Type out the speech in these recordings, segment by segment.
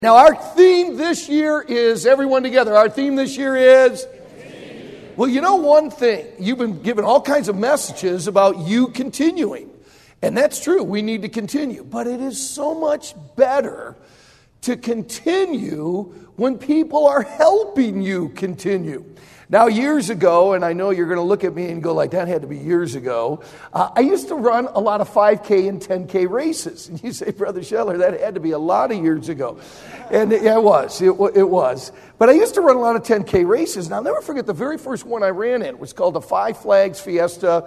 Now, our theme this year is, everyone together, our theme this year is, well, you know one thing, you've been given all kinds of messages about you continuing. And that's true, we need to continue. But it is so much better to continue when people are helping you continue. Now, years ago, and I know you're going to look at me and go like, that had to be years ago, I used to run a lot of 5K and 10K races. And you say, Brother Scheller, that had to be a lot of years ago. And yeah, it was. But I used to run a lot of 10K races. And I'll never forget the very first one I ran in. It was called the Five Flags Fiesta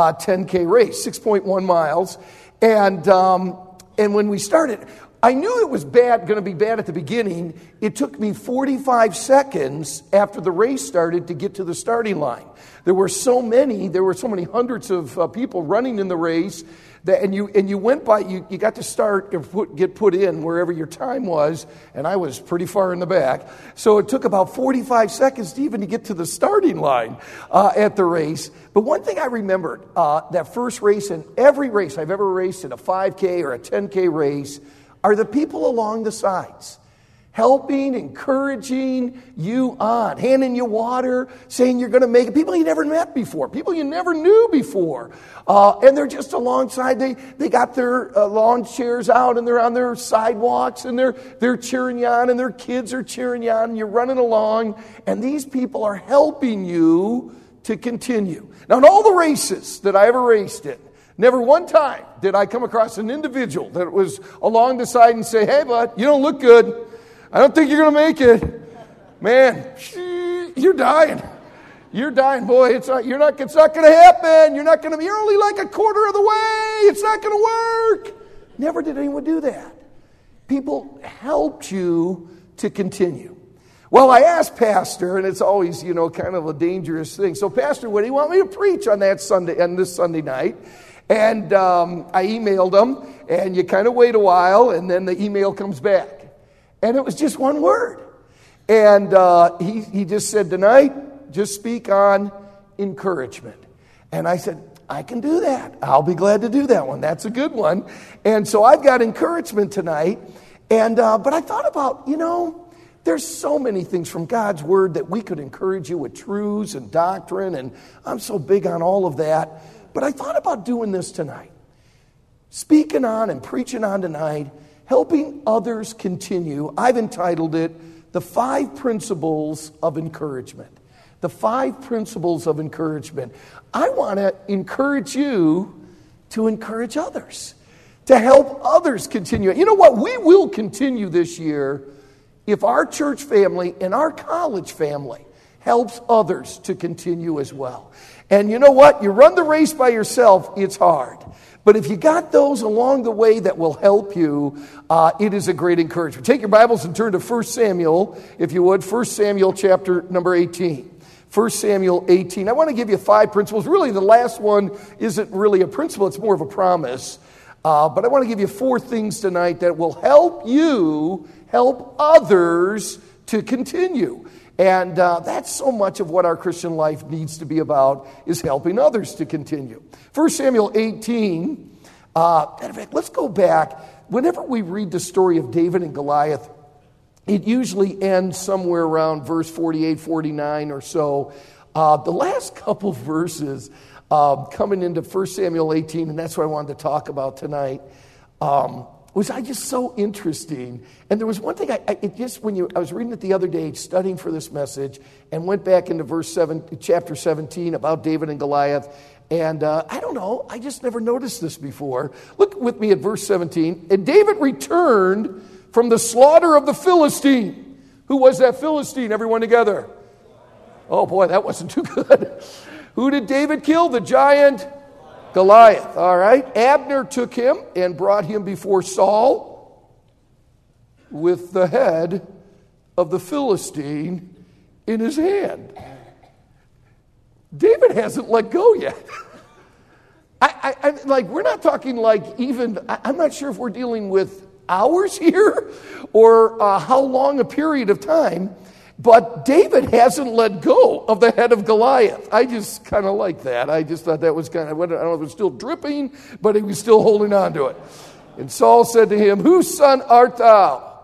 10K race, 6.1 miles. And when we started, I knew it was going to be bad at the beginning. It took me 45 seconds after the race started to get to the starting line. There were so many hundreds of people running in the race that, and you went by, you got to start and get put in wherever your time was, and I was pretty far in the back. So it took about 45 seconds to even to get to the starting line at the race. But one thing I remembered, that first race, and every race I've ever raced in a 5K or a 10K race, are the people along the sides, helping, encouraging you on, handing you water, saying you're going to make it. People you never met before, people you never knew before. And they're just alongside. They got their lawn chairs out, and they're on their sidewalks, and they're cheering you on, and their kids are cheering you on, and you're running along, and these people are helping you to continue. Now, in all the races that I ever raced in, never one time did I come across an individual that was along the side and say, hey, bud, you don't look good. I don't think you're going to make it. Man, you're dying. You're dying, boy. It's not going to happen. You're only like a quarter of the way. It's not going to work. Never did anyone do that. People helped you to continue. Well, I asked Pastor, and it's always, kind of a dangerous thing. So, Pastor, what do you want me to preach on this Sunday night? And I emailed him, and you kind of wait a while, and then the email comes back. And it was just one word. And he just said, tonight, just speak on encouragement. And I said, I can do that. I'll be glad to do that one. That's a good one. And so I've got encouragement tonight. And but I thought about, there's so many things from God's Word that we could encourage you with truths and doctrine. And I'm so big on all of that. But I thought about doing this tonight. Speaking on and preaching on tonight, helping others continue. I've entitled it, The 5 Principles of Encouragement. The 5 Principles of Encouragement. I want to encourage you to encourage others, to help others continue. You know what? We will continue this year if our church family and our college family helps others to continue as well. And you know what? You run the race by yourself, it's hard. But if you got those along the way that will help you, it is a great encouragement. Take your Bibles and turn to 1 Samuel, if you would. 1 Samuel chapter number 18. 1 Samuel 18. I want to give you 5 principles. Really, the last one isn't really a principle. It's more of a promise. But I want to give you 4 things tonight that will help you help others to continue. And that's so much of what our Christian life needs to be about, is helping others to continue. 1 Samuel 18, matter of fact, let's go back. Whenever we read the story of David and Goliath, it usually ends somewhere around verse 48, 49 or so. The last couple verses coming into 1 Samuel 18, and that's what I wanted to talk about tonight, was just so interesting. And there was one thing, I was reading it the other day, studying for this message, and went back into chapter 17 about David and Goliath. And I don't know, I just never noticed this before. Look with me at verse 17. And David returned from the slaughter of the Philistine. Who was that Philistine? Everyone together. Oh boy, that wasn't too good. Who did David kill? The giant Goliath. All right. Abner took him and brought him before Saul with the head of the Philistine in his hand. David hasn't let go yet. We're not talking I'm not sure if we're dealing with hours here or how long a period of time. But David hasn't let go of the head of Goliath. I just kind of like that. I just thought that was kind of, I don't know if it was still dripping, but he was still holding on to it. And Saul said to him, "Whose son art thou?"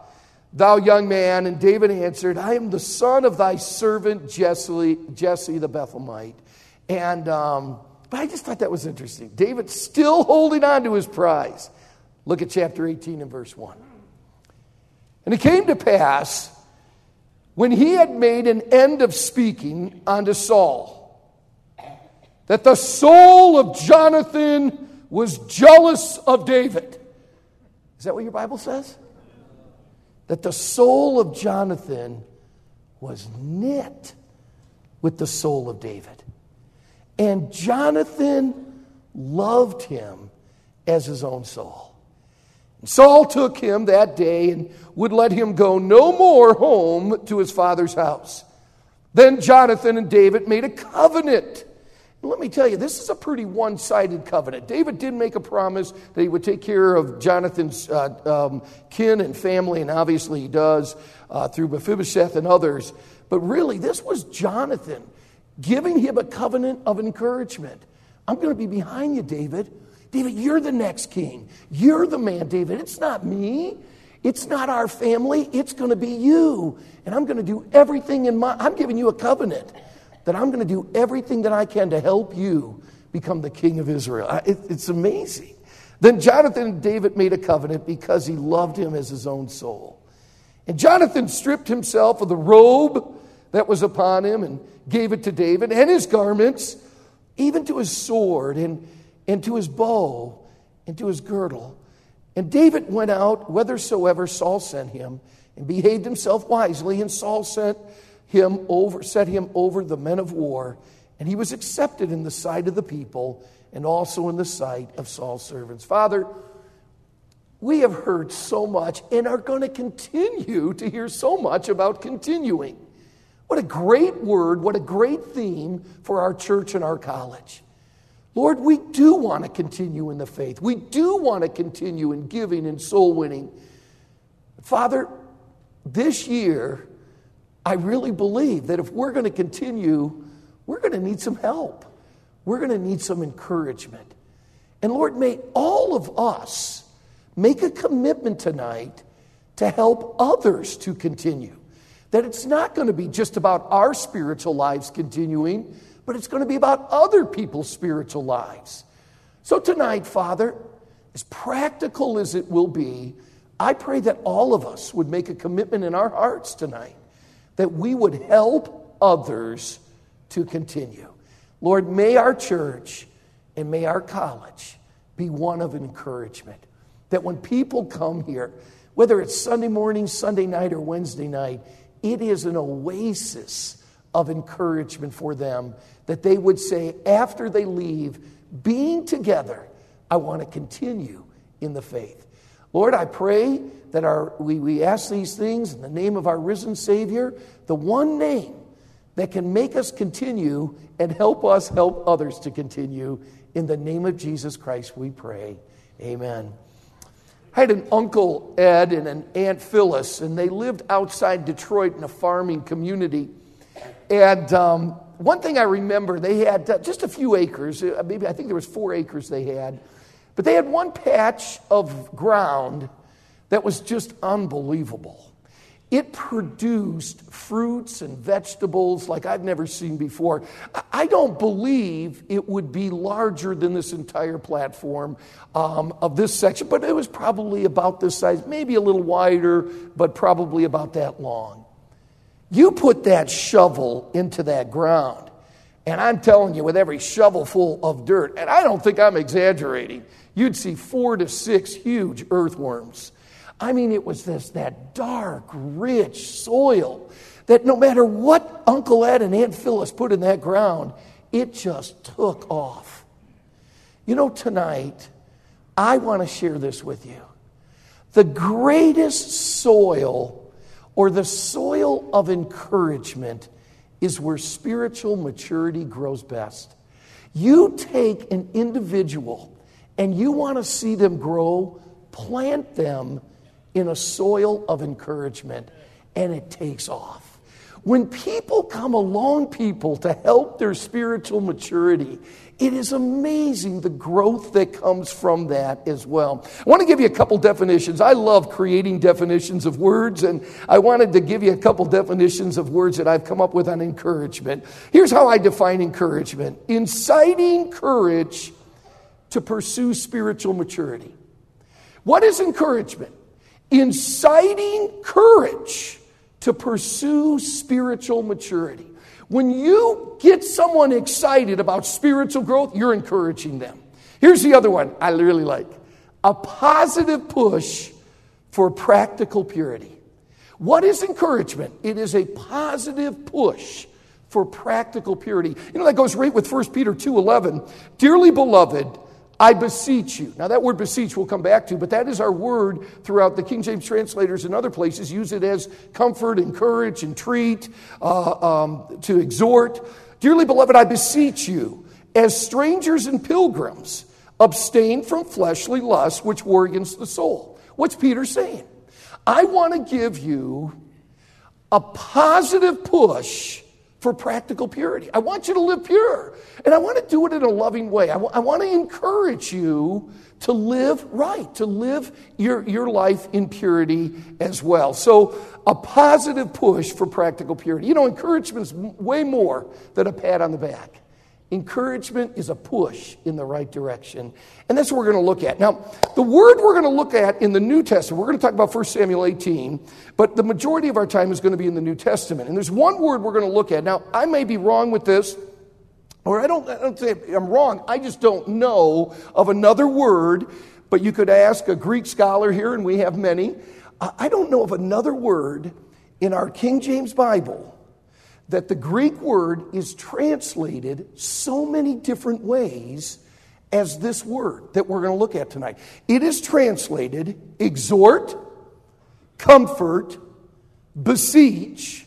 thou young man? And David answered, I am the son of thy servant Jesse the Bethlehemite. And but I just thought that was interesting. David still holding on to his prize. Look at chapter 18 and verse 1. And it came to pass, when he had made an end of speaking unto Saul, that the soul of Jonathan was jealous of David. Is that what your Bible says? That the soul of Jonathan was knit with the soul of David. And Jonathan loved him as his own soul. And Saul took him that day and would let him go no more home to his father's house. Then Jonathan and David made a covenant. And let me tell you, this is a pretty one-sided covenant. David did make a promise that he would take care of Jonathan's kin and family, and obviously he does through Mephibosheth and others. But really, this was Jonathan giving him a covenant of encouragement. I'm going to be behind you, David. David, you're the next king. You're the man, David. It's not me. It's not our family. It's going to be you. And I'm going to do everything I'm giving you a covenant that I'm going to do everything that I can to help you become the king of Israel. It's amazing. Then Jonathan and David made a covenant because he loved him as his own soul. And Jonathan stripped himself of the robe that was upon him and gave it to David, and his garments, even to his sword and to his bow and to his girdle. And David went out whithersoever Saul sent him, and behaved himself wisely, and Saul set him over the men of war, and he was accepted in the sight of the people, and also in the sight of Saul's servants. Father, we have heard so much and are going to continue to hear so much about continuing. What a great word, what a great theme for our church and our college. Lord, we do want to continue in the faith. We do want to continue in giving and soul winning. Father, this year, I really believe that if we're going to continue, we're going to need some help. We're going to need some encouragement. And Lord, may all of us make a commitment tonight to help others to continue. That it's not going to be just about our spiritual lives continuing, but it's going to be about other people's spiritual lives. So tonight, Father, as practical as it will be, I pray that all of us would make a commitment in our hearts tonight that we would help others to continue. Lord, may our church and may our college be one of encouragement. That when people come here, whether it's Sunday morning, Sunday night, or Wednesday night, it is an oasis of encouragement for them, that they would say after they leave, being together, I want to continue in the faith. Lord, I pray that we ask these things in the name of our risen Savior, the one name that can make us continue and help us help others to continue. In the name of Jesus Christ we pray. Amen. I had an Uncle Ed and an Aunt Phyllis, and they lived outside Detroit in a farming community. And one thing I remember, they had just a few acres. I think there was 4 acres they had. But they had one patch of ground that was just unbelievable. It produced fruits and vegetables like I've never seen before. I don't believe it would be larger than this entire platform of this section, but it was probably about this size, maybe a little wider, but probably about that long. You put that shovel into that ground, and I'm telling you, with every shovel full of dirt, and I don't think I'm exaggerating, you'd see 4 to 6 huge earthworms. I mean, it was that dark, rich soil that no matter what Uncle Ed and Aunt Phyllis put in that ground, it just took off. You know, tonight, I want to share this with you. The greatest soil, or the soil of encouragement, is where spiritual maturity grows best. You take an individual and you want to see them grow, plant them in a soil of encouragement, and it takes off. When people come along people to help their spiritual maturity, it is amazing the growth that comes from that as well. I want to give you a couple definitions. I love creating definitions of words, and I wanted to give you a couple definitions of words that I've come up with on encouragement. Here's how I define encouragement: inciting courage to pursue spiritual maturity. What is encouragement? Inciting courage to pursue spiritual maturity. When you get someone excited about spiritual growth, you're encouraging them. Here's the other one I really like: a positive push for practical purity. What is encouragement? It is a positive push for practical purity. You know, that goes right with 1 Peter 2:11. Dearly beloved, I beseech you. Now that word beseech we'll come back to, but that is our word throughout the King James translators and other places use it as comfort, encourage, entreat, to exhort. Dearly beloved, I beseech you, as strangers and pilgrims, abstain from fleshly lusts which war against the soul. What's Peter saying? I want to give you a positive push for practical purity. I want you to live pure. And I want to do it in a loving way. I want to encourage you to live right, to live your life in purity as well. So a positive push for practical purity. You know, encouragement is way more than a pat on the back. Encouragement is a push in the right direction. And that's what we're going to look at. Now, the word we're going to look at in the New Testament, we're going to talk about 1 Samuel 18, but the majority of our time is going to be in the New Testament. And there's one word we're going to look at. Now, I may be wrong with this, or I don't say I'm wrong. I just don't know of another word, but you could ask a Greek scholar here, and we have many. I don't know of another word in our King James Bible that the Greek word is translated so many different ways as this word that we're going to look at tonight. It is translated exhort, comfort, beseech,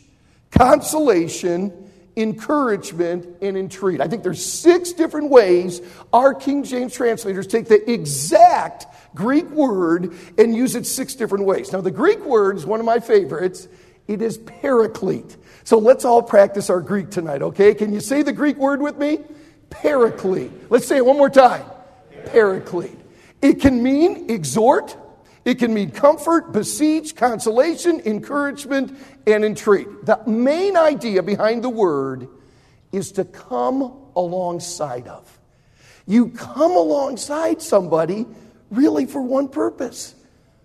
consolation, encouragement, and entreat. I think there's 6 different ways our King James translators take the exact Greek word and use it 6 different ways. Now, the Greek word is one of my favorites. It is paraclete. So let's all practice our Greek tonight, okay? Can you say the Greek word with me? Paraclete. Let's say it one more time. Paraclete. It can mean exhort. It can mean comfort, beseech, consolation, encouragement, and entreat. The main idea behind the word is to come alongside of. You come alongside somebody really for one purpose: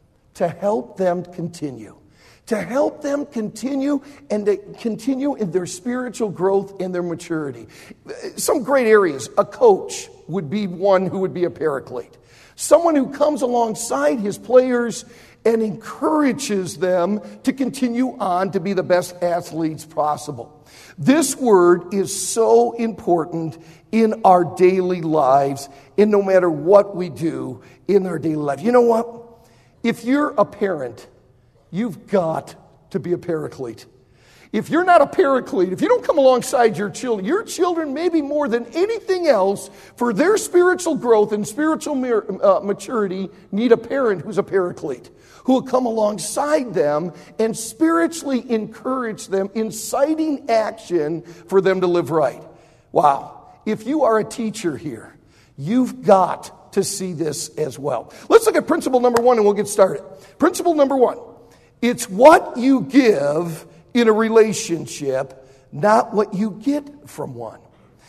to help them continue. To help them continue and to continue in their spiritual growth and their maturity. Some great areas. A coach would be one who would be a paraclete. Someone who comes alongside his players and encourages them to continue on to be the best athletes possible. This word is so important in our daily lives, and no matter what we do in our daily life. You know what? If you're a parent, you've got to be a paraclete. If you're not a paraclete, if you don't come alongside your children maybe more than anything else for their spiritual growth and spiritual maturity, need a parent who's a paraclete, who will come alongside them and spiritually encourage them, inciting action for them to live right. Wow. If you are a teacher here, you've got to see this as well. Let's look at principle number 1 and we'll get started. Principle number 1. It's what you give in a relationship, not what you get from one.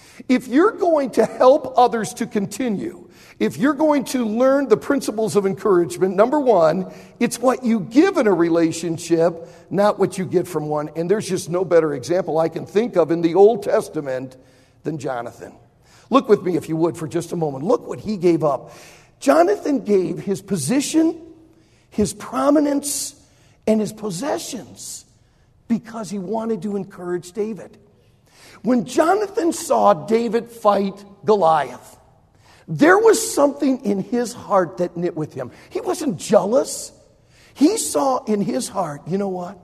If you're going to help others to continue, if you're going to learn the principles of encouragement, number 1, it's what you give in a relationship, not what you get from one. And there's just no better example I can think of in the Old Testament than Jonathan. Look with me, if you would, for just a moment. Look what he gave up. Jonathan gave his position, his prominence, and his possessions because he wanted to encourage David. When Jonathan saw David fight Goliath, there was something in his heart that knit with him. He wasn't jealous. He saw in his heart, you know what?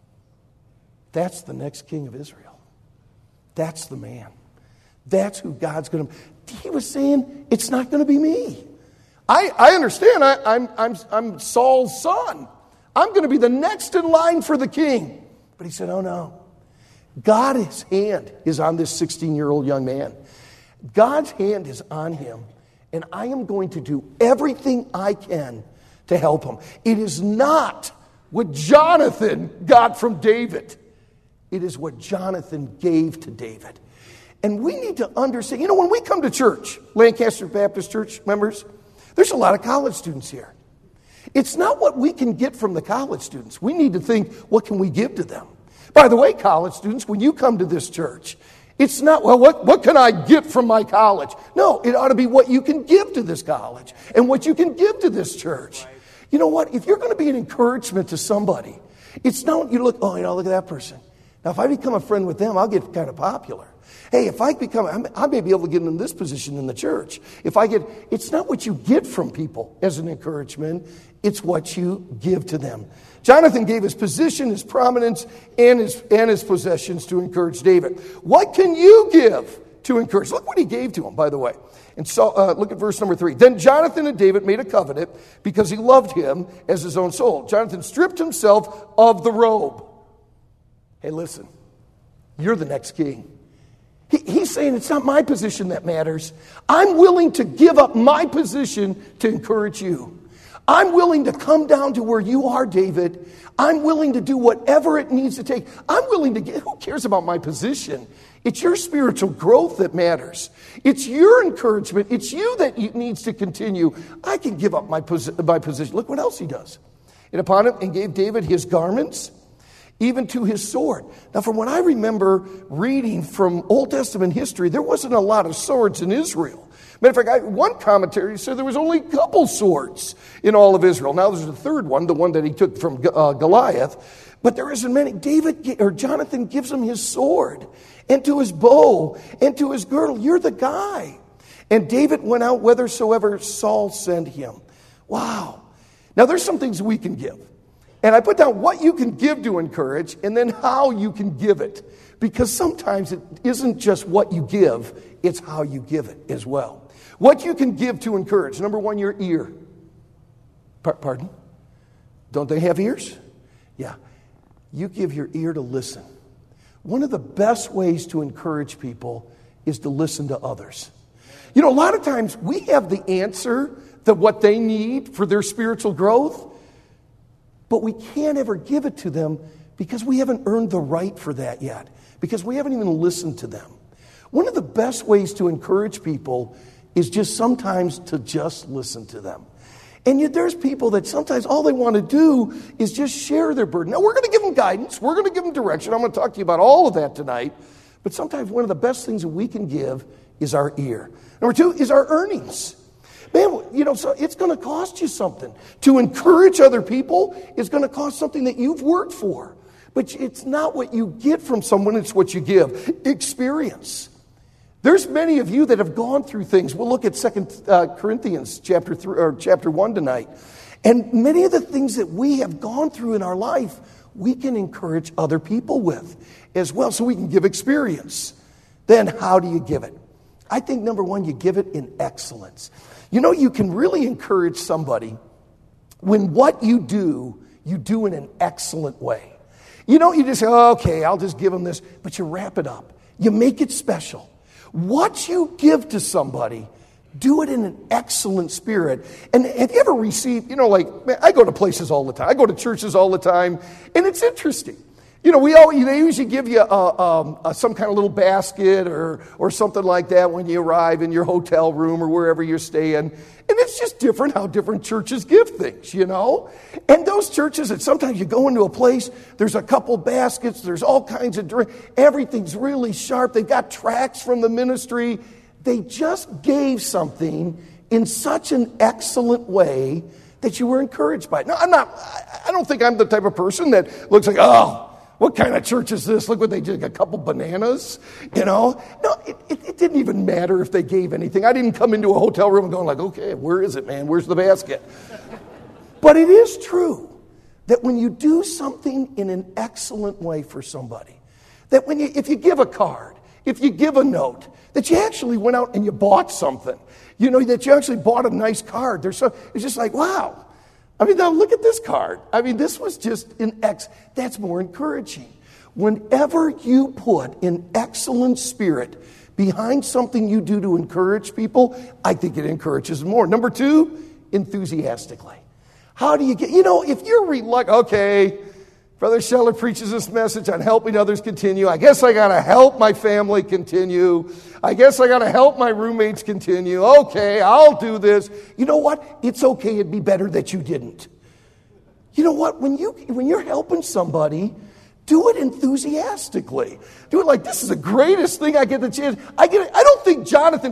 That's the next king of Israel. That's the man. That's who God's going to... He was saying, it's not going to be me. I understand. I'm Saul's son. I'm going to be the next in line for the king. But he said, oh no. God's hand is on this 16-year-old young man. God's hand is on him, and I am going to do everything I can to help him. It is not what Jonathan got from David. It is what Jonathan gave to David. And we need to understand, when we come to church, Lancaster Baptist Church members, there's a lot of college students here. It's not what we can get from the college students. We need to think, what can we give to them? By the way, college students, when you come to this church, it's not, well, what can I get from my college? No, it ought to be what you can give to this college and what you can give to this church. Right. You know what? If you're going to be an encouragement to somebody, it's not you look, look at that person. Now, if I become a friend with them, I'll get kind of popular. Hey, if I may be able to get in this position in the church. It's not what you get from people as an encouragement, it's what you give to them. Jonathan gave his position, his prominence, and his possessions to encourage David. What can you give to encourage? Look what he gave to him, by the way. And so, look at verse number 3. Then Jonathan and David made a covenant because he loved him as his own soul. Jonathan stripped himself of the robe. Hey, listen, you're the next king. He's saying it's not my position that matters. I'm willing to give up my position to encourage you. I'm willing to come down to where you are, David. I'm willing to do whatever it needs to take. I'm willing to get, who cares about my position? It's your spiritual growth that matters. It's your encouragement. It's you that needs to continue. I can give up my position. Look what else he does. And upon him, and gave David his garments, even to his sword. Now, from what I remember reading from Old Testament history, there wasn't a lot of swords in Israel. Matter of fact, one commentary said there was only a couple swords in all of Israel. Now there's a third one, the one that he took from Goliath. But there isn't many. Jonathan gives him his sword, and to his bow, and to his girdle. You're the guy. And David went out whithersoever Saul sent him. Wow. Now there's some things we can give. And I put down what you can give to encourage, and then how you can give it. Because sometimes it isn't just what you give, it's how you give it as well. What you can give to encourage. Number one, your ear. Pardon? Don't they have ears? Yeah. You give your ear to listen. One of the best ways to encourage people is to listen to others. A lot of times we have the answer to what they need for their spiritual growth, but we can't ever give it to them because we haven't earned the right for that yet, because we haven't even listened to them. One of the best ways to encourage people is just sometimes to just listen to them. And yet there's people that sometimes all they want to do is just share their burden. Now, we're going to give them guidance. We're going to give them direction. I'm going to talk to you about all of that tonight. But sometimes one of the best things that we can give is our ear. Number two is our earnings. Man, so it's going to cost you something. To encourage other people is going to cost something that you've worked for. But it's not what you get from someone, it's what you give. Experience. There's many of you that have gone through things. We'll look at 2 Corinthians chapter 3 or chapter 1 tonight. And many of the things that we have gone through in our life, we can encourage other people with as well, so we can give experience. Then how do you give it? I think number one, you give it in excellence. You can really encourage somebody when what you do in an excellent way. You just say, okay, I'll just give them this, but you wrap it up. You make it special. What you give to somebody, do it in an excellent spirit. And have you ever received, I go to places all the time. I go to churches all the time, and it's interesting. They usually give you some kind of little basket or something like that when you arrive in your hotel room or wherever you're staying. And it's just different how different churches give things, And those churches that sometimes you go into a place, there's a couple baskets, there's all kinds of drink, everything's really sharp. They've got tracts from the ministry. They just gave something in such an excellent way that you were encouraged by it. Now, I don't think I'm the type of person that looks like, what kind of church is this? Look what they did, a couple bananas, No, it didn't even matter if they gave anything. I didn't come into a hotel room going like, okay, where is it, man? Where's the basket? But it is true that when you do something in an excellent way for somebody, that if you give a card, if you give a note, that you actually went out and you bought something, that you actually bought a nice card. It's just like, wow. Now look at this card. This was just that's more encouraging. whenever you put an excellent spirit behind something you do to encourage people, I think it encourages them more. Number 2, enthusiastically. How do you get, if you're okay, Brother Scheller preaches this message on helping others continue. I guess I got to help my family continue. I guess I got to help my roommates continue. Okay, I'll do this. You know what? It's okay. It'd be better that you didn't. You know what? When you're helping somebody, do it enthusiastically. Do it like, this is the greatest thing I get the chance. I don't think Jonathan,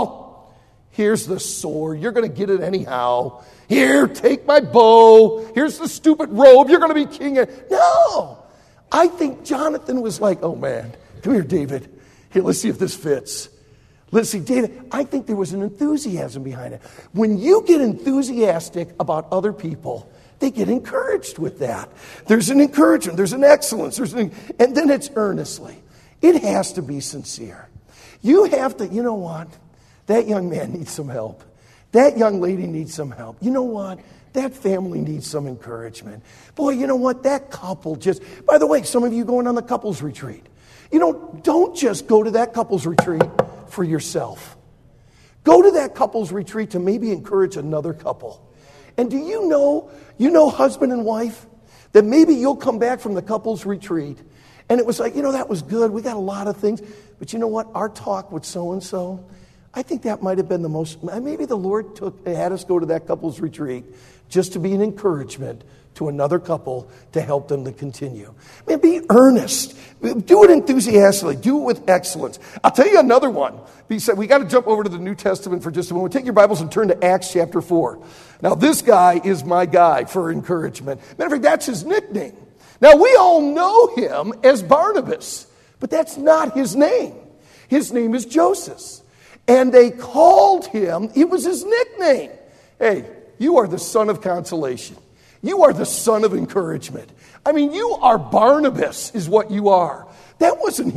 here's the sword. You're going to get it anyhow. Here, take my bow. Here's the stupid robe. You're going to be king. No. I think Jonathan was like, oh man, come here, David. Here, let's see if this fits. Let's see, David. I think there was an enthusiasm behind it. When you get enthusiastic about other people, they get encouraged with that. There's an encouragement. There's an excellence. And then it's earnestly. It has to be sincere. You have to, you know what? That young man needs some help. That young lady needs some help. You know what? That family needs some encouragement. Boy, you know what? That couple by the way, some of you going on the couples retreat. Don't just go to that couples retreat for yourself. Go to that couples retreat to maybe encourage another couple. And do you know husband and wife, that maybe you'll come back from the couples retreat and it was like, that was good. We got a lot of things. But you know what? Our talk with so-and-so, I think that might have been the most, maybe the Lord had us go to that couple's retreat just to be an encouragement to another couple to help them to continue. Man, be earnest. Do it enthusiastically. Do it with excellence. I'll tell you another one. We got to jump over to the New Testament for just a moment. Take your Bibles and turn to Acts chapter 4. Now, this guy is my guy for encouragement. Matter of fact, that's his nickname. Now, we all know him as Barnabas, but that's not his name. His name is Joseph. And they called him, it was his nickname. Hey, you are the son of consolation. You are the son of encouragement. I mean, you are Barnabas is what you are. That wasn't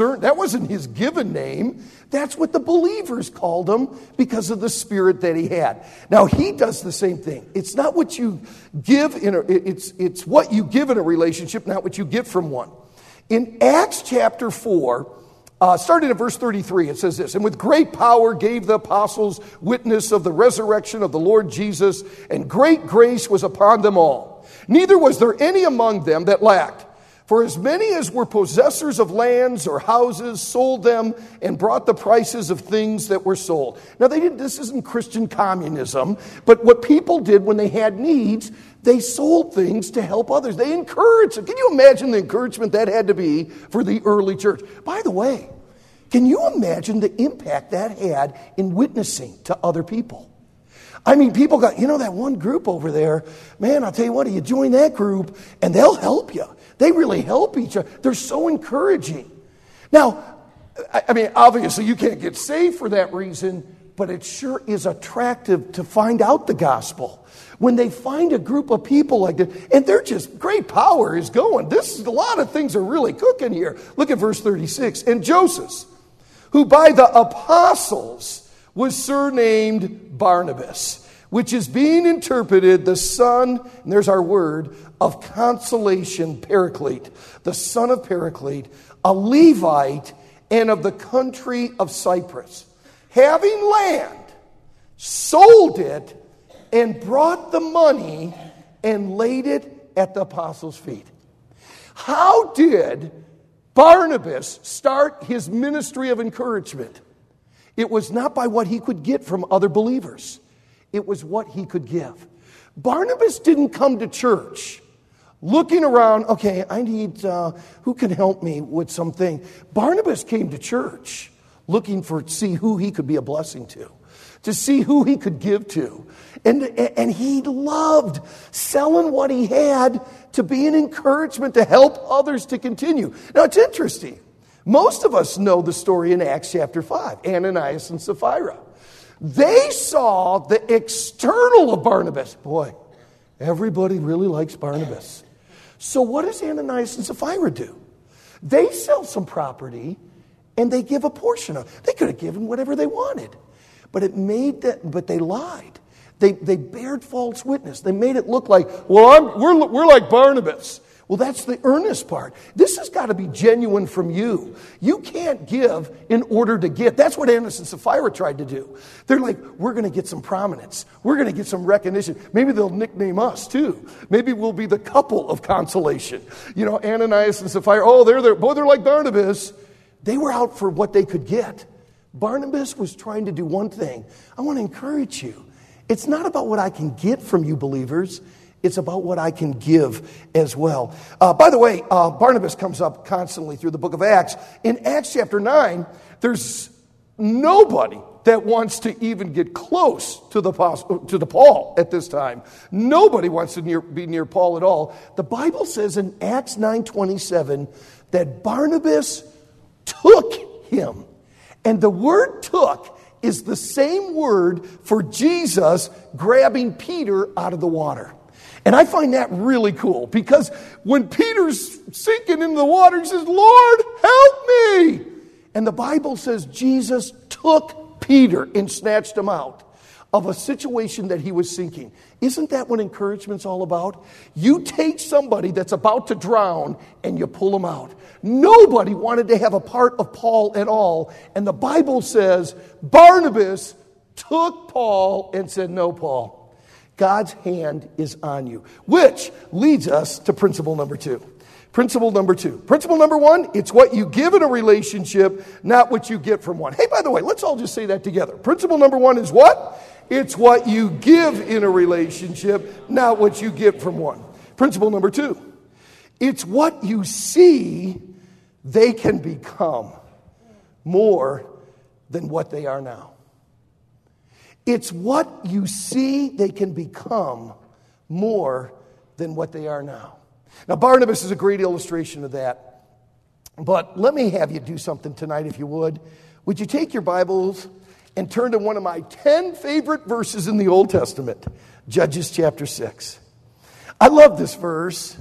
his given name. That's what the believers called him because of the spirit that he had. Now, he does the same thing. It's not what you give it's what you give in a relationship, not what you get from one. In Acts chapter 4, starting at verse 33, it says this, and with great power gave the apostles witness of the resurrection of the Lord Jesus, and great grace was upon them all. Neither was there any among them that lacked. For as many as were possessors of lands or houses sold them and brought the prices of things that were sold. Now, this isn't Christian communism, but what people did when they had needs, they sold things to help others. They encouraged them. Can you imagine the encouragement that had to be for the early church? By the way, can you imagine the impact that had in witnessing to other people? I mean, people got, that one group over there, man, I'll tell you what, you join that group and they'll help you. They really help each other. They're so encouraging. Now, I mean, obviously you can't get saved for that reason, but it sure is attractive to find out the gospel. When they find a group of people like this, and they're just, great power is going. A lot of things are really cooking here. Look at verse 36. And Joseph, who by the apostles was surnamed Barnabas, which is being interpreted the son, and there's our word, of consolation, Paraclete, the son of Paraclete, a Levite, and of the country of Cyprus, having land, sold it, and brought the money and laid it at the apostles' feet. How did Barnabas start his ministry of encouragement? It was not by what he could get from other believers. It was what he could give. Barnabas didn't come to church looking around, okay, I need, who can help me with something? Barnabas came to church looking to see who he could be a blessing to see who he could give to. And he loved selling what he had to be an encouragement to help others to continue. Now, it's interesting. Most of us know the story in Acts chapter 5, Ananias and Sapphira. They saw the external of Barnabas. Boy, everybody really likes Barnabas. So what does Ananias and Sapphira do? They sell some property and they give a portion of it. They could have given whatever they wanted. But they lied. They bared false witness. They made it look like, we're like Barnabas. Well, that's the earnest part. This has got to be genuine from you. You can't give in order to get. That's what Ananias and Sapphira tried to do. They're like, we're going to get some prominence. We're going to get some recognition. Maybe they'll nickname us too. Maybe we'll be the couple of consolation. You know, Ananias and Sapphira, oh, they're like Barnabas. They were out for what they could get. Barnabas was trying to do one thing. I want to encourage you. It's not about what I can get from you, believers. It's about what I can give as well. By the way, Barnabas comes up constantly through the book of Acts. In Acts chapter 9, there's nobody that wants to even get close to the Paul at this time. Nobody wants to be near Paul at all. The Bible says in Acts 9:27 that Barnabas took him. And the word took is the same word for Jesus grabbing Peter out of the water. And I find that really cool because when Peter's sinking into the water, he says, Lord, help me. And the Bible says Jesus took Peter and snatched him out of a situation that he was sinking. Isn't that what encouragement's all about? You take somebody that's about to drown and you pull them out. Nobody wanted to have a part of Paul at all. And the Bible says Barnabas took Paul and said, no, Paul. God's hand is on you, which leads us to principle number 2. Principle number 2. Principle number 1, it's what you give in a relationship, not what you get from one. Hey, by the way, let's all just say that together. Principle number 1 is what? It's what you give in a relationship, not what you get from one. Principle number 2, it's what you see they can become more than what they are now. It's what you see they can become more than what they are now. Now, Barnabas is a great illustration of that. But let me have you do something tonight, if you would. Would you take your Bibles and turn to one of my 10 favorite verses in the Old Testament, Judges chapter 6. I love this verse.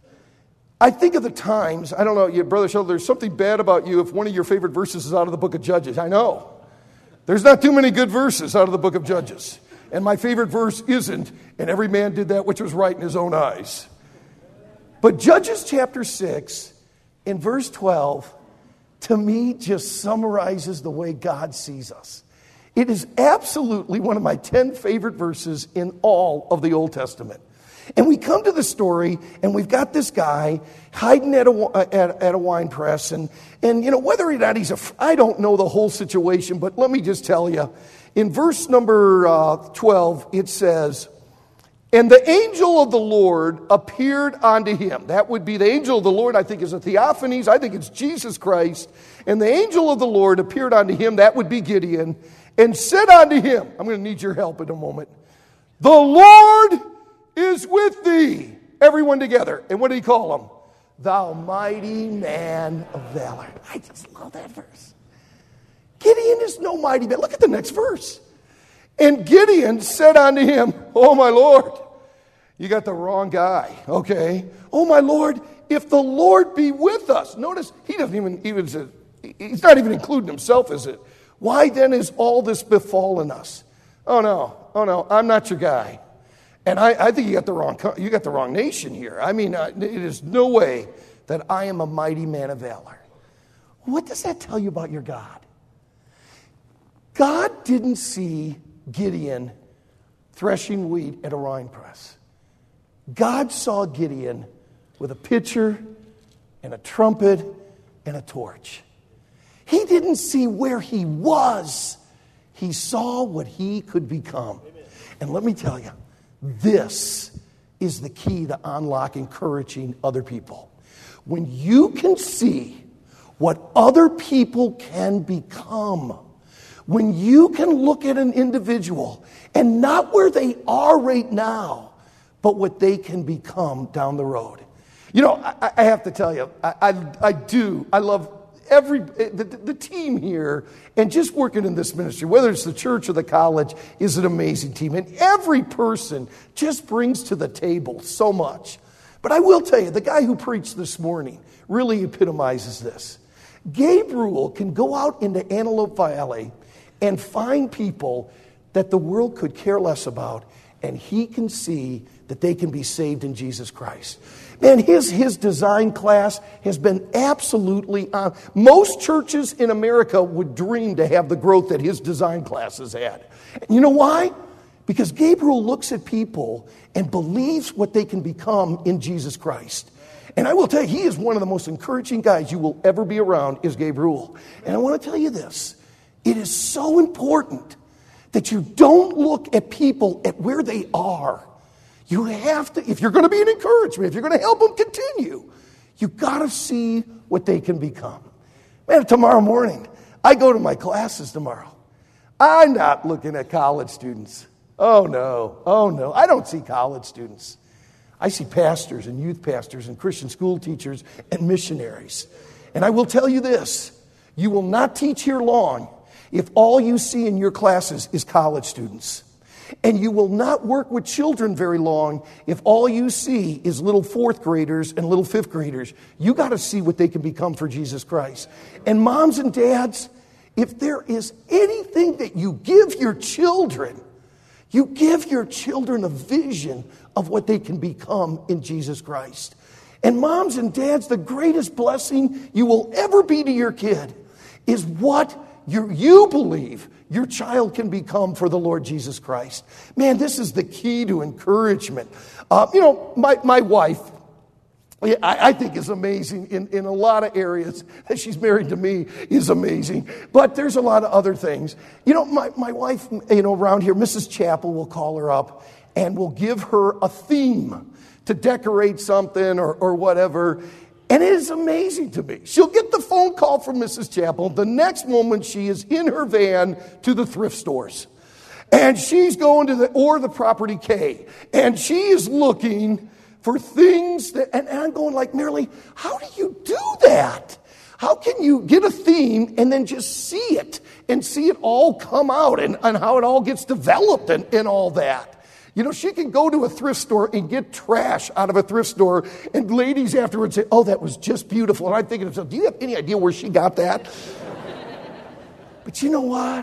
I think of the times, I don't know, Brother Sheldon, there's something bad about you if one of your favorite verses is out of the book of Judges. I know. There's not too many good verses out of the book of Judges. And my favorite verse isn't, and every man did that which was right in his own eyes. But Judges chapter 6, in verse 12, to me just summarizes the way God sees us. It is absolutely one of my 10 favorite verses in all of the Old Testament. And we come to the story, and we've got this guy hiding at a wine press, and you know, whether or not I don't know the whole situation, but let me just tell you, in verse number 12, it says, and the angel of the Lord appeared unto him. That would be the angel of the Lord, I think is a theophanies, I think it's Jesus Christ. And the angel of the Lord appeared unto him, that would be Gideon, and said unto him, I'm going to need your help in a moment, the Lord is with thee. Everyone together. And what did he call him? Thou mighty man of valor. I just love that verse. Gideon is no mighty man. Look at the next verse. And Gideon said unto him, oh my Lord, you got the wrong guy. Okay. Oh my Lord, if the Lord be with us. Notice he doesn't even he's not even including himself, is it? Why then is all this befallen us? Oh no, I'm not your guy. And I think you got the wrong nation here. I mean, it is no way that I am a mighty man of valor. What does that tell you about your God? God didn't see Gideon threshing wheat at a wine press. God saw Gideon with a pitcher and a trumpet and a torch. He didn't see where he was. He saw what he could become. And let me tell you, this is the key to unlock encouraging other people. When you can see what other people can become, when you can look at an individual and not where they are right now, but what they can become down the road. You know, I have to tell you, I love the team here, and just working in this ministry, whether it's the church or the college, is an amazing team. And every person just brings to the table so much. But I will tell you, the guy who preached this morning really epitomizes this. Gabriel can go out into Antelope Valley and find people that the world could care less about, and he can see that they can be saved in Jesus Christ. Man, his design class has been absolutely on. Most churches in America would dream to have the growth that his design class has had. And you know why? Because Gabriel looks at people and believes what they can become in Jesus Christ. And I will tell you, he is one of the most encouraging guys you will ever be around, is Gabriel. And I want to tell you this. It is so important that you don't look at people at where they are. You have to, if you're going to be an encouragement, if you're going to help them continue, you've got to see what they can become. Man, tomorrow morning, I go to my classes tomorrow. I'm not looking at college students. Oh no. I don't see college students. I see pastors and youth pastors and Christian school teachers and missionaries. And I will tell you this, you will not teach here long if all you see in your classes is college students. And you will not work with children very long if all you see is little fourth graders and little fifth graders. You got to see what they can become for Jesus Christ. And moms and dads, if there is anything that you give your children, you give your children a vision of what they can become in Jesus Christ. And moms and dads, the greatest blessing you will ever be to your kid is what you believe your child can become for the Lord Jesus Christ. Man, this is the key to encouragement. My wife, I think is amazing in a lot of areas. She's married to me is amazing. But there's a lot of other things. My wife, around here, Mrs. Chappell will call her up and will give her a theme to decorate something or whatever. And it is amazing to me. She'll get the phone call from Mrs. Chappell. The next moment she is in her van to the thrift stores. And she's going to the Property K. And she is looking for things that, and I'm going like, Marilee, how do you do that? How can you get a theme and then just see it and see it all come out and how it all gets developed and all that? She can go to a thrift store and get trash out of a thrift store, and ladies afterwards say, oh, that was just beautiful. And I'm thinking to myself, do you have any idea where she got that? But you know what?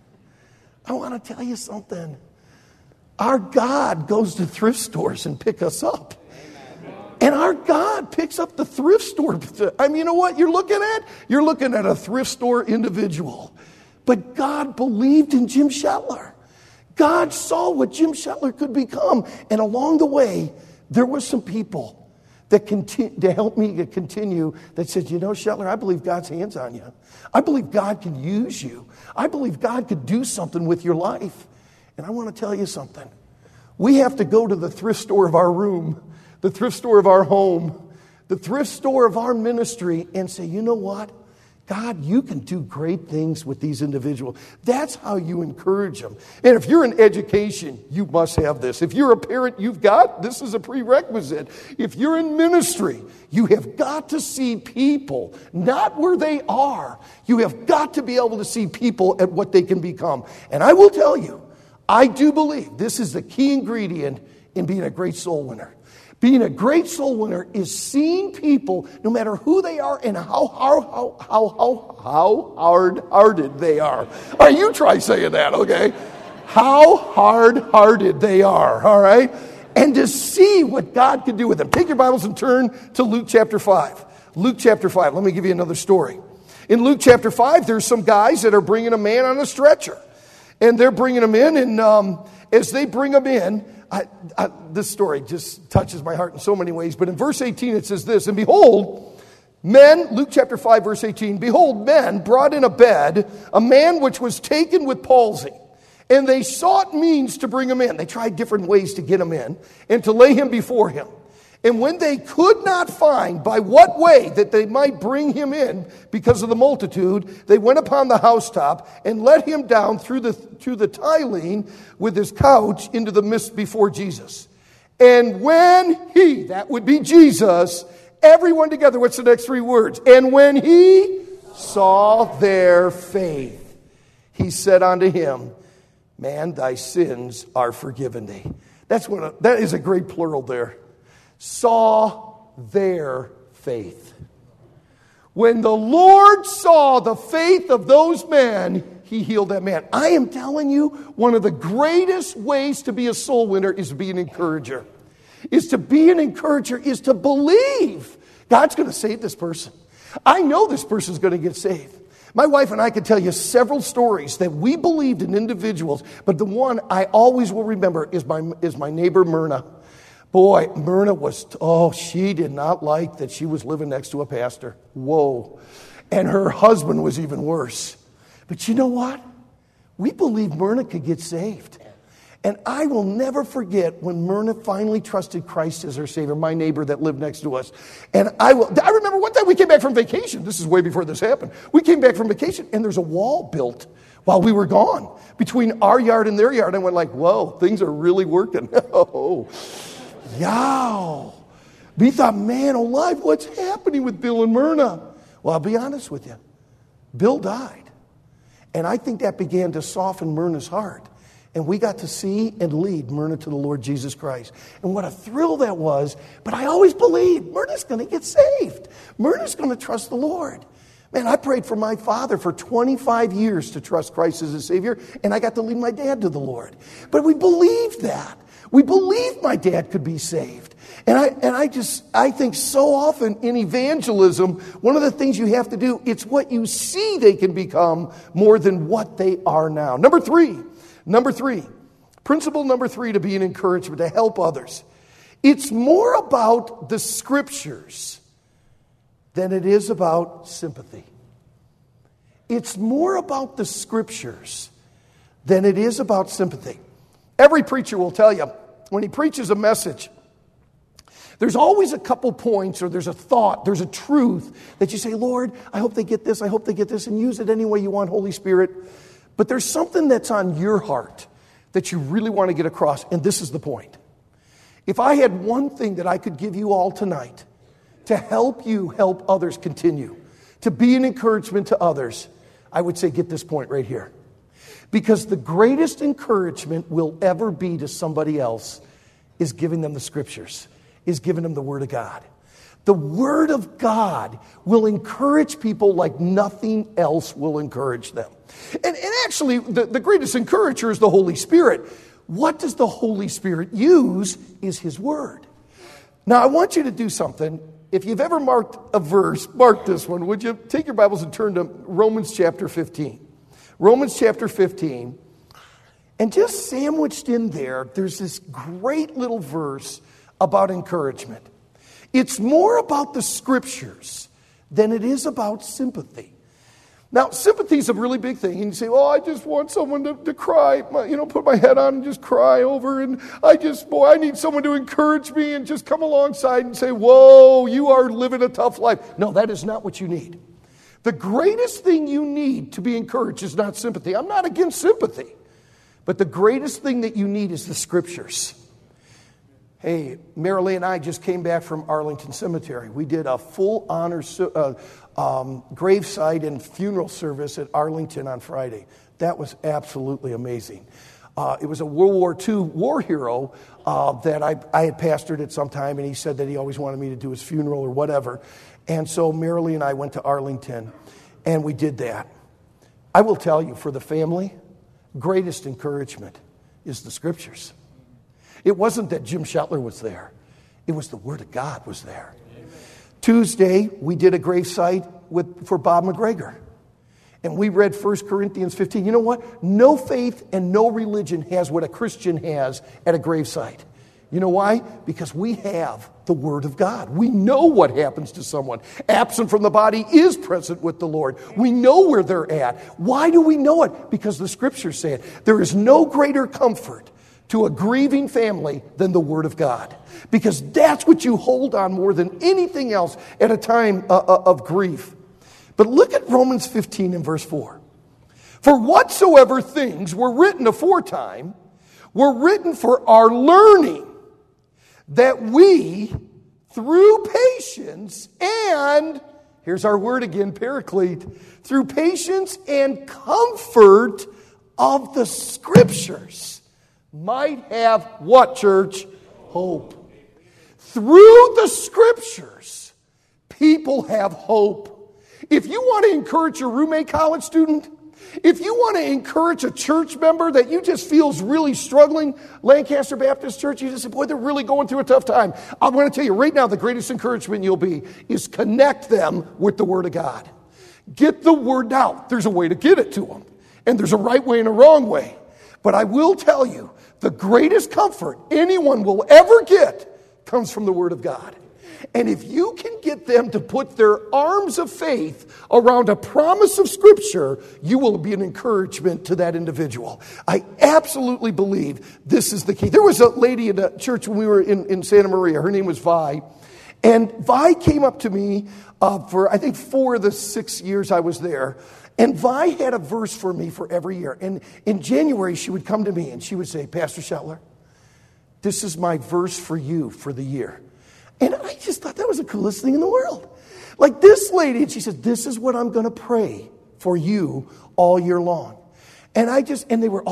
I want to tell you something. Our God goes to thrift stores and pick us up. And our God picks up the thrift store. I mean, you know what you're looking at? You're looking at a thrift store individual. But God believed in Jim Shetler. God saw what Jim Shetler could become. And along the way, there were some people that to help me to continue that said, Shetler, I believe God's hands on you. I believe God can use you. I believe God could do something with your life. And I want to tell you something. We have to go to the thrift store of our room, the thrift store of our home, the thrift store of our ministry and say, you know what? God, you can do great things with these individuals. That's how you encourage them. And if you're in education, you must have this. If you're a parent, this is a prerequisite. If you're in ministry, you have got to see people, not where they are. You have got to be able to see people at what they can become. And I will tell you, I do believe this is the key ingredient in being a great soul winner. Being a great soul winner is seeing people, no matter who they are and how hard-hearted they are. All right, you try saying that, okay? How hard-hearted they are, all right? And to see what God can do with them. Take your Bibles and turn to Luke chapter 5. Luke chapter 5. Let me give you another story. In Luke chapter 5, there's some guys that are bringing a man on a stretcher. And they're bringing him in, and as they bring him in, this story just touches my heart in so many ways. But in verse 18 it says this, and behold, men, Luke chapter 5 verse 18, behold, men brought in a bed, a man which was taken with palsy. And they sought means to bring him in. They tried different ways to get him in and to lay him before him. And when they could not find by what way that they might bring him in because of the multitude, they went upon the housetop and let him down through the tiling with his couch into the midst before Jesus. And when he, that would be Jesus, everyone together, what's the next three words? And when he saw their faith, he said unto him, man, thy sins are forgiven thee. That is a great plural there. Saw their faith. When the Lord saw the faith of those men, he healed that man. I am telling you, one of the greatest ways to be a soul winner is to be an encourager. is to be an encourager, is to believe God's going to save this person. I know this person's going to get saved. My wife and I could tell you several stories that we believed in individuals, but the one I always will remember is my neighbor Myrna. Boy, Myrna she did not like that she was living next to a pastor. Whoa. And her husband was even worse. But you know what? We believed Myrna could get saved. And I will never forget when Myrna finally trusted Christ as her Savior, my neighbor that lived next to us. And I remember one time we came back from vacation. This is way before this happened. We came back from vacation and there's a wall built while we were gone between our yard and their yard. I went like, whoa, things are really working. Oh, yow. We thought, man alive, what's happening with Bill and Myrna? Well, I'll be honest with you. Bill died. And I think that began to soften Myrna's heart. And we got to see and lead Myrna to the Lord Jesus Christ. And what a thrill that was. But I always believed Myrna's going to get saved. Myrna's going to trust the Lord. Man, I prayed for my father for 25 years to trust Christ as his Savior. And I got to lead my dad to the Lord. But we believed that. We believed my dad could be saved. And I think so often in evangelism, one of the things you have to do, it's what you see they can become more than what they are now. Number three, principle number three to be an encouragement, to help others. It's more about the scriptures than it is about sympathy. It's more about the scriptures than it is about sympathy. Every preacher will tell you, when he preaches a message, there's always a couple points, or there's a thought, there's a truth that you say, Lord, I hope they get this, and use it any way you want, Holy Spirit. But there's something that's on your heart that you really want to get across, and this is the point. If I had one thing that I could give you all tonight to help you help others continue, to be an encouragement to others, I would say get this point right here. Because the greatest encouragement will ever be to somebody else is giving them the scriptures, is giving them the Word of God. The Word of God will encourage people like nothing else will encourage them. And actually, the greatest encourager is the Holy Spirit. What does the Holy Spirit use is His Word. Now, I want you to do something. If you've ever marked a verse, mark this one. Would you take your Bibles and turn to Romans chapter 15? Romans chapter 15. And just sandwiched in there, there's this great little verse about encouragement. It's more about the scriptures than it is about sympathy. Now, sympathy is a really big thing. And you say, I just want someone to cry, put my head on and just cry over. And I need someone to encourage me and just come alongside and say, whoa, you are living a tough life. No, that is not what you need. The greatest thing you need to be encouraged is not sympathy. I'm not against sympathy. But the greatest thing that you need is the scriptures. Hey, Marilee and I just came back from Arlington Cemetery. We did a full honor gravesite and funeral service at Arlington on Friday. That was absolutely amazing. It was a World War II war hero that I had pastored at some time, and he said that he always wanted me to do his funeral or whatever. And so Marilee and I went to Arlington, and we did that. I will tell you, for the family, greatest encouragement is the scriptures. It wasn't that Jim Shetler was there. It was the Word of God was there. Amen. Tuesday, we did a gravesite for Bob McGregor. And we read 1 Corinthians 15. You know what? No faith and no religion has what a Christian has at a gravesite. You know why? Because we have the Word of God. We know what happens to someone. Absent from the body is present with the Lord. We know where they're at. Why do we know it? Because the Scriptures say it. There is no greater comfort to a grieving family than the Word of God. Because that's what you hold on more than anything else at a time of grief. But look at Romans 15 and verse 4. For whatsoever things were written aforetime were written for our learning, that we, through patience and, here's our word again, paraclete, through patience and comfort of the Scriptures, might have what, church? Hope. Through the Scriptures, people have hope. If you want to encourage your roommate college student, If you want to encourage a church member that you just feels really struggling, Lancaster Baptist Church, you just say, boy, they're really going through a tough time. I want to tell you right now, the greatest encouragement you'll be is connect them with the Word of God. Get the Word out. There's a way to get it to them. And there's a right way and a wrong way. But I will tell you, the greatest comfort anyone will ever get comes from the Word of God. And if you can get them to put their arms of faith around a promise of Scripture, you will be an encouragement to that individual. I absolutely believe this is the key. There was a lady in a church when we were in Santa Maria. Her name was Vi. And Vi came up to me for, I think, 4 of the 6 years I was there. And Vi had a verse for me for every year. And in January, she would come to me and she would say, Pastor Shetler, this is my verse for you for the year. And I just thought that was the coolest thing in the world. Like this lady, and she said, this is what I'm going to pray for you all year long. And they were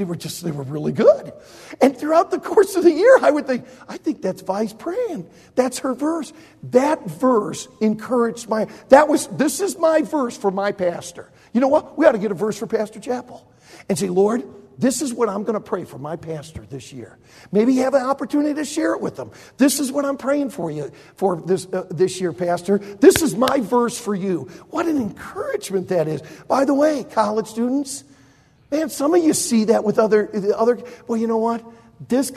really good. And throughout the course of the year, I would think, I think that's Vi's praying. That's her verse. That verse encouraged this is my verse for my pastor. You know what? We ought to get a verse for Pastor Chappell and say, Lord, this is what I'm going to pray for my pastor this year. Maybe you have an opportunity to share it with them. This is what I'm praying for you for this year, Pastor. This is my verse for you. What an encouragement that is. By the way, college students, man, some of you see that with other. Well, you know what? This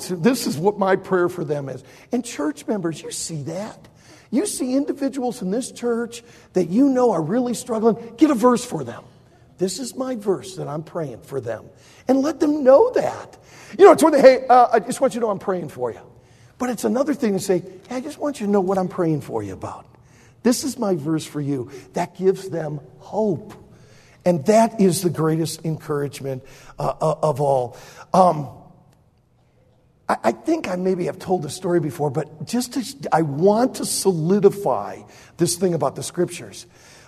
is what my prayer for them is. And church members, you see that. You see individuals in this church that you know are really struggling. Get a verse for them. This is my verse that I'm praying for them. And let them know that. You know, it's one thing, hey, I just want you to know I'm praying for you. But it's another thing to say, hey, I just want you to know what I'm praying for you about. This is my verse for you. That gives them hope. And that is the greatest encouragement of all. I think I maybe have told this story before, but I want to solidify this thing about the Scriptures.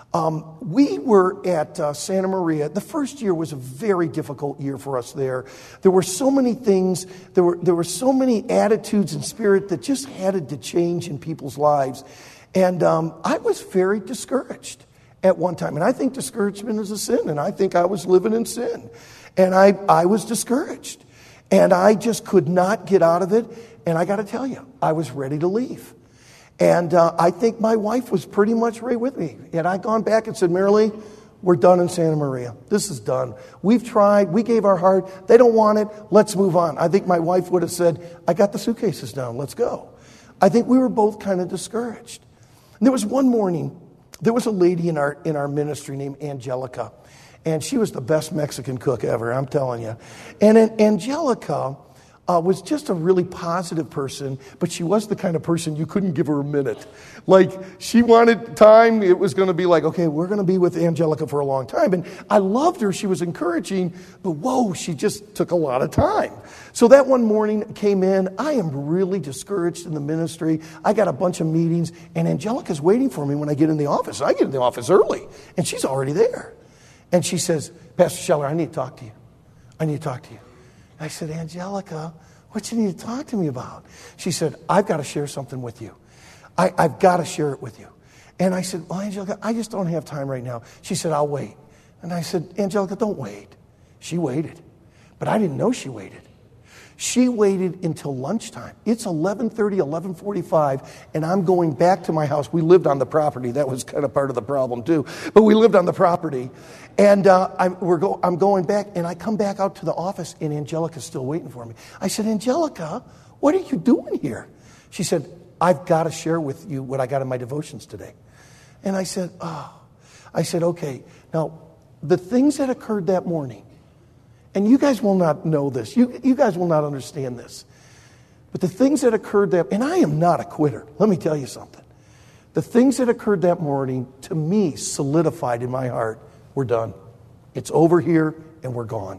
We were at Santa Maria. The first year was a very difficult year for us there. There were so many things, there were so many attitudes and spirit that just had to change in people's lives. And I was very discouraged at one time. And I think discouragement is a sin, and I think I was living in sin. And I was discouraged. And I just could not get out of it. And I got to tell you, I was ready to leave. And I think my wife was pretty much right with me. And I'd gone back and said, Marilee, we're done in Santa Maria. This is done. We've tried. We gave our heart. They don't want it. Let's move on. I think my wife would have said, I got the suitcases down. Let's go. I think we were both kind of discouraged. And there was one morning, there was a lady in our ministry named Angelica. And she was the best Mexican cook ever, I'm telling you. And Angelica was just a really positive person, but she was the kind of person you couldn't give her a minute. Like, she wanted time. It was going to be like, okay, we're going to be with Angelica for a long time. And I loved her. She was encouraging, but whoa, she just took a lot of time. So that one morning came in. I am really discouraged in the ministry. I got a bunch of meetings, and Angelica's waiting for me when I get in the office. I get in the office early, and she's already there. And she says, Pastor Scheller, I need to talk to you. I need to talk to you. I said, Angelica, what you need to talk to me about? She said, I've got to share something with you. I've got to share it with you. And I said, well, Angelica, I just don't have time right now. She said, I'll wait. And I said, Angelica, don't wait. She waited. But I didn't know she waited. She waited until lunchtime. It's 11:30, 11:45, and I'm going back to my house. We lived on the property. That was kind of part of the problem, too. But we lived on the property. And I'm going back, and I come back out to the office, and Angelica's still waiting for me. I said, Angelica, what are you doing here? She said, I've got to share with you what I got in my devotions today. And I said, okay. Now, the things that occurred that morning, and you guys will not know this. You guys will not understand this. But the things that occurred and I am not a quitter. Let me tell you something. The things that occurred that morning, to me, solidified in my heart, we're done. It's over here, and we're gone.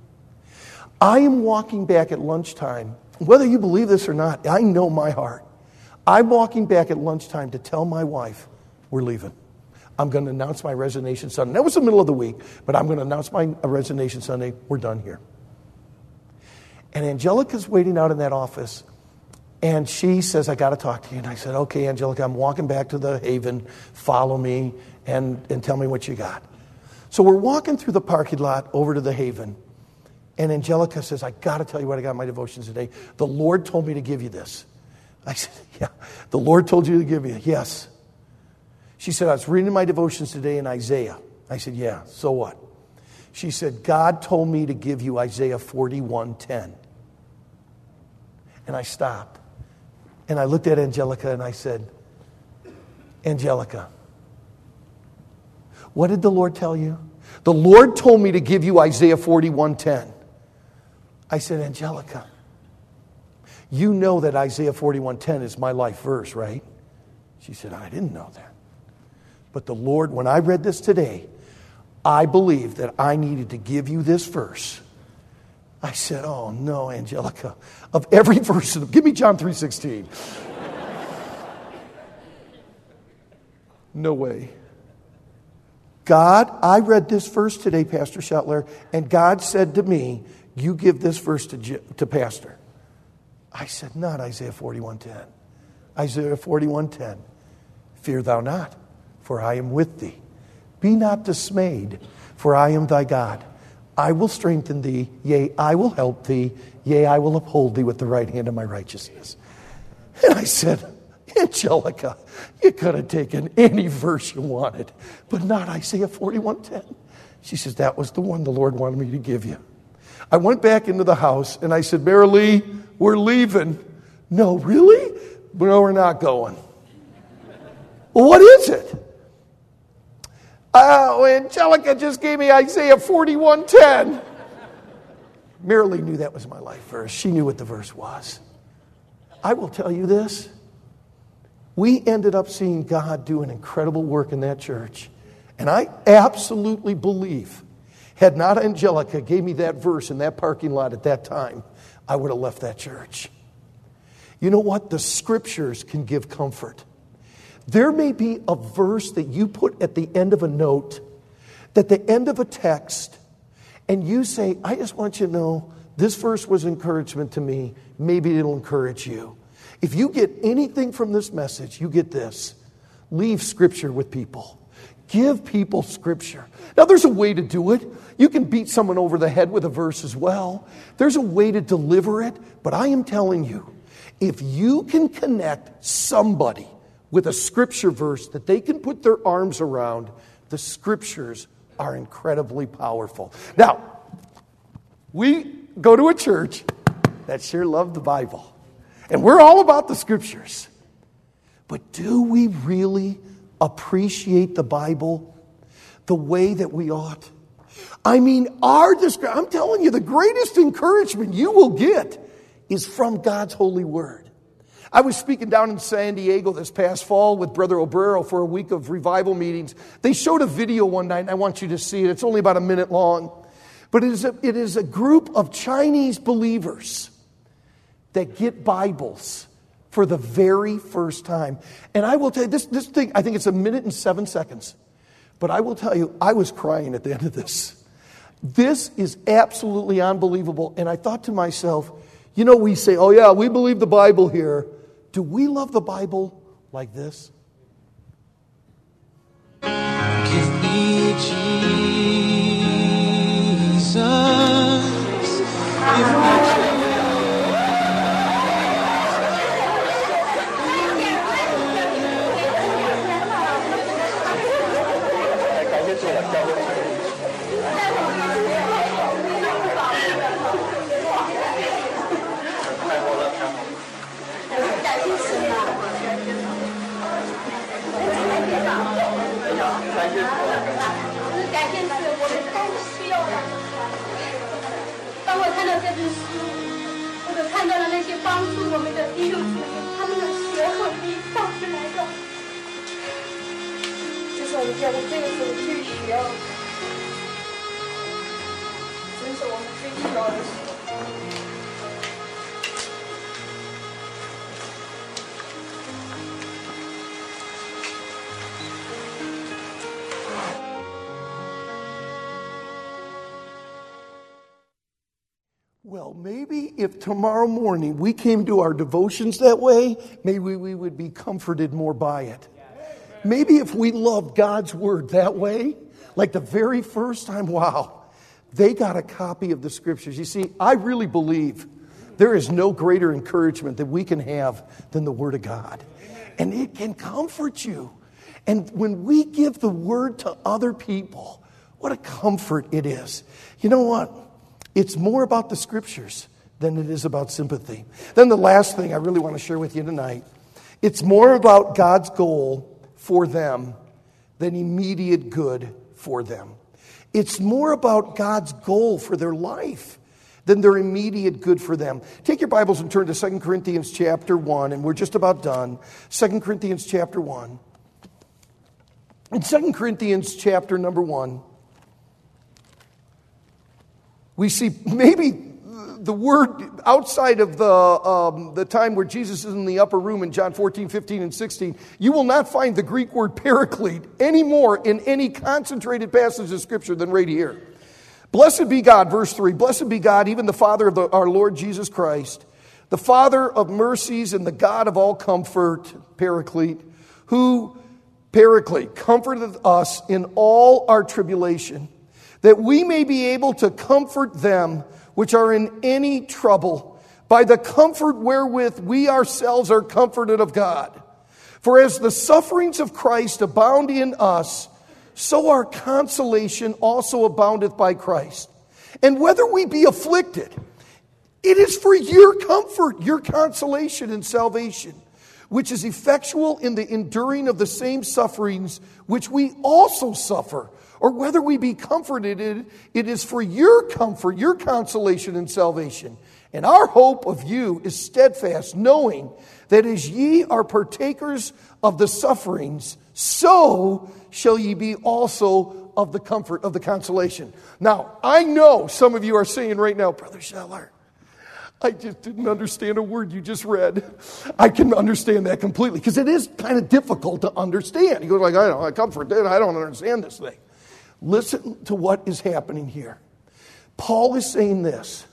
I am walking back at lunchtime. Whether you believe this or not, I know my heart. I'm walking back at lunchtime to tell my wife, we're leaving. I'm going to announce my resignation Sunday. That was the middle of the week, but I'm going to announce my resignation Sunday. We're done here. And Angelica's waiting out in that office, and she says, I got to talk to you. And I said, okay, Angelica, I'm walking back to the Haven. Follow me and tell me what you got. So we're walking through the parking lot over to the Haven. And Angelica says, I got to tell you what I got in my devotions today. The Lord told me to give you this. I said, yeah. The Lord told you to give you? Yes. She said, I was reading my devotions today in Isaiah. I said, yeah, so what? She said, God told me to give you Isaiah 41:10. And I stopped. And I looked at Angelica and I said, Angelica, what did the Lord tell you? The Lord told me to give you Isaiah 41:10. I said, Angelica, you know that Isaiah 41:10 is my life verse, right? She said, I didn't know that. But the Lord, when I read this today, I believed that I needed to give you this verse. I said, oh no, Angelica, of every verse, give me John 3:16. No way. God, I read this verse today, Pastor Schottler, and God said to me, you give this verse to Pastor. I said, not Isaiah 41:10. Isaiah 41:10. Fear thou not, for I am with thee. Be not dismayed, for I am thy God. I will strengthen thee, yea, I will help thee, yea, I will uphold thee with the right hand of my righteousness. And I said, Angelica, you could have taken any verse you wanted, but not Isaiah 41:10. She says, that was the one the Lord wanted me to give you. I went back into the house and I said, Mary Lee, we're leaving. No, really? No, we're not going. Well, what is it? Oh, Angelica just gave me Isaiah 41:10. Mary Lee knew that was my life verse. She knew what the verse was. I will tell you this. We ended up seeing God do an incredible work in that church. And I absolutely believe, had not Angelica gave me that verse in that parking lot at that time, I would have left that church. You know what? The scriptures can give comfort. There may be a verse that you put at the end of a note, at the end of a text, and you say, I just want you to know this verse was encouragement to me. Maybe it'll encourage you. If you get anything from this message, you get this. Leave scripture with people. Give people scripture. Now, there's a way to do it. You can beat someone over the head with a verse as well. There's a way to deliver it. But I am telling you, if you can connect somebody with a scripture verse that they can put their arms around, the scriptures are incredibly powerful. Now, we go to a church that sure loved the Bible. And we're all about the scriptures. But do we really appreciate the Bible the way that we ought? I mean, I'm telling you, the greatest encouragement you will get is from God's holy word. I was speaking down in San Diego this past fall with Brother Obrero for a week of revival meetings. They showed a video one night, and I want you to see it. It's only about a minute long. But it is a group of Chinese believers that get Bibles for the very first time. And I will tell you, this thing, I think it's 1 minute and 7 seconds. But I will tell you, I was crying at the end of this. This is absolutely unbelievable. And I thought to myself, you know, we say, oh yeah, we believe the Bible here. Do we love the Bible like this? Give me Jesus. Give me Well, maybe if tomorrow morning we came to our devotions that way, maybe we would be comforted more by it. Maybe if we loved God's word that way, like the very first time, wow, they got a copy of the scriptures. You see, I really believe there is no greater encouragement that we can have than the word of God. And it can comfort you. And when we give the word to other people, what a comfort it is. You know what? It's more about the scriptures than it is about sympathy. Then the last thing I really want to share with you tonight, it's more about God's goal for them than immediate good for them. It's more about God's goal for their life than their immediate good for them. Take your Bibles and turn to 2 Corinthians chapter 1, and we're just about done. 2 Corinthians chapter 1. In 2 Corinthians chapter number 1, we see maybe the word outside of the time where Jesus is in the upper room in John 14, 15, and 16, you will not find the Greek word paraclete anymore in any concentrated passage of Scripture than right here. Blessed be God, verse 3, blessed be God, even the Father of our Lord Jesus Christ, the Father of mercies and the God of all comfort, paraclete, who, paraclete, comforteth us in all our tribulation, that we may be able to comfort them which are in any trouble, by the comfort wherewith we ourselves are comforted of God. For as the sufferings of Christ abound in us, so our consolation also aboundeth by Christ. And whether we be afflicted, it is for your comfort, your consolation and salvation, which is effectual in the enduring of the same sufferings which we also suffer. Or whether we be comforted, it is for your comfort, your consolation and salvation. And our hope of you is steadfast, knowing that as ye are partakers of the sufferings, so shall ye be also of the comfort, of the consolation. Now, I know some of you are saying right now, Brother Scheller, I just didn't understand a word you just read. I can understand that completely, because it is kind of difficult to understand. You go like, I comfort, I don't understand this thing. Listen to what is happening here. Paul is saying this.